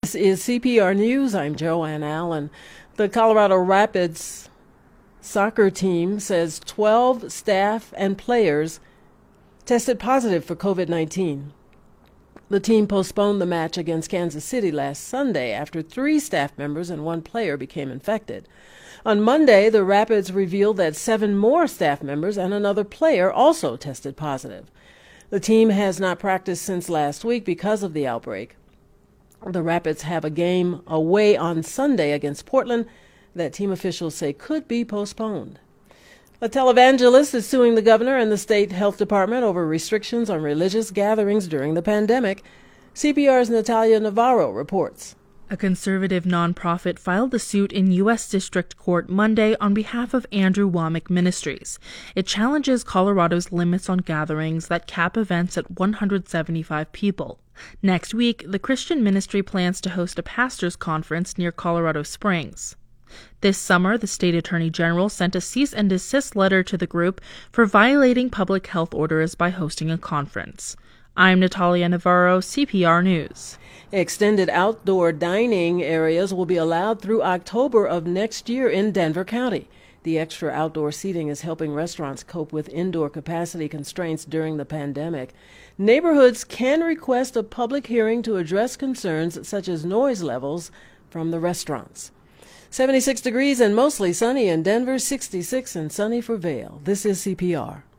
This is CPR News. I'm Joanne Allen. The Colorado Rapids soccer team says 12 staff and players tested positive for COVID-19. The team postponed the match against Kansas City last Sunday after 3 staff members and 1 player became infected. On Monday, the Rapids revealed that 7 more staff members and another player also tested positive. The team has not practiced since last week because of the outbreak. The Rapids have a game away on Sunday against Portland that team officials say could be postponed. A televangelist is suing the governor and the state health department over restrictions on religious gatherings during the pandemic. CPR's Natalia Navarro reports. A conservative nonprofit filed the suit in U.S. District Court Monday on behalf of Andrew Wommack Ministries. It challenges Colorado's limits on gatherings that cap events at 175 people. Next week, the Christian ministry plans to host a pastors' conference near Colorado Springs. This summer, the state attorney general sent a cease and desist letter to the group for violating public health orders by hosting a conference. I'm Natalia Navarro, CPR News. Extended outdoor dining areas will be allowed through October of next year in Denver County. The extra outdoor seating is helping restaurants cope with indoor capacity constraints during the pandemic. Neighborhoods can request a public hearing to address concerns such as noise levels from the restaurants. 76 degrees and mostly sunny in Denver, 66 and sunny for Vail. This is CPR.